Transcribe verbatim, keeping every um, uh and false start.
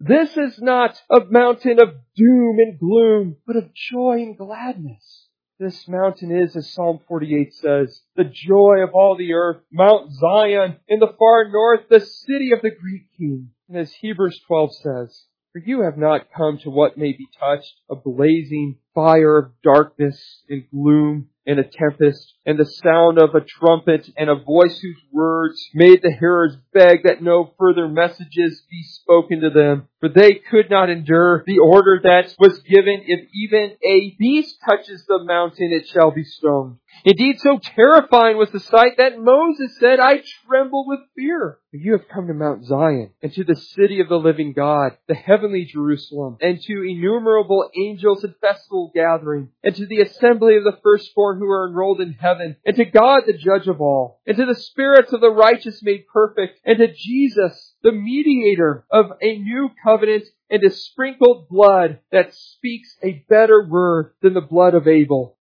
This is not a mountain of doom and gloom, but of joy and gladness. This mountain is, as Psalm forty-eight says, the joy of all the earth, Mount Zion in the far north, the city of the Greek king. And as Hebrews twelve says, for you have not come to what may be touched, a blazing fire of darkness and gloom and a tempest, and the sound of a trumpet and a voice whose words made the hearers beg that no further messages be spoken to them. For they could not endure the order that was given, if even a beast touches the mountain, it shall be stoned. Indeed, so terrifying was the sight that Moses said, I tremble with fear. But you have come to Mount Zion, and to the city of the living God, the heavenly Jerusalem, and to innumerable angels in festival gathering, and to the assembly of the firstborn who are enrolled in heaven, and to God the judge of all, and to the spirits of the righteous made perfect, and to Jesus, the mediator of a new covenant, and to sprinkled blood that speaks a better word than the blood of Abel.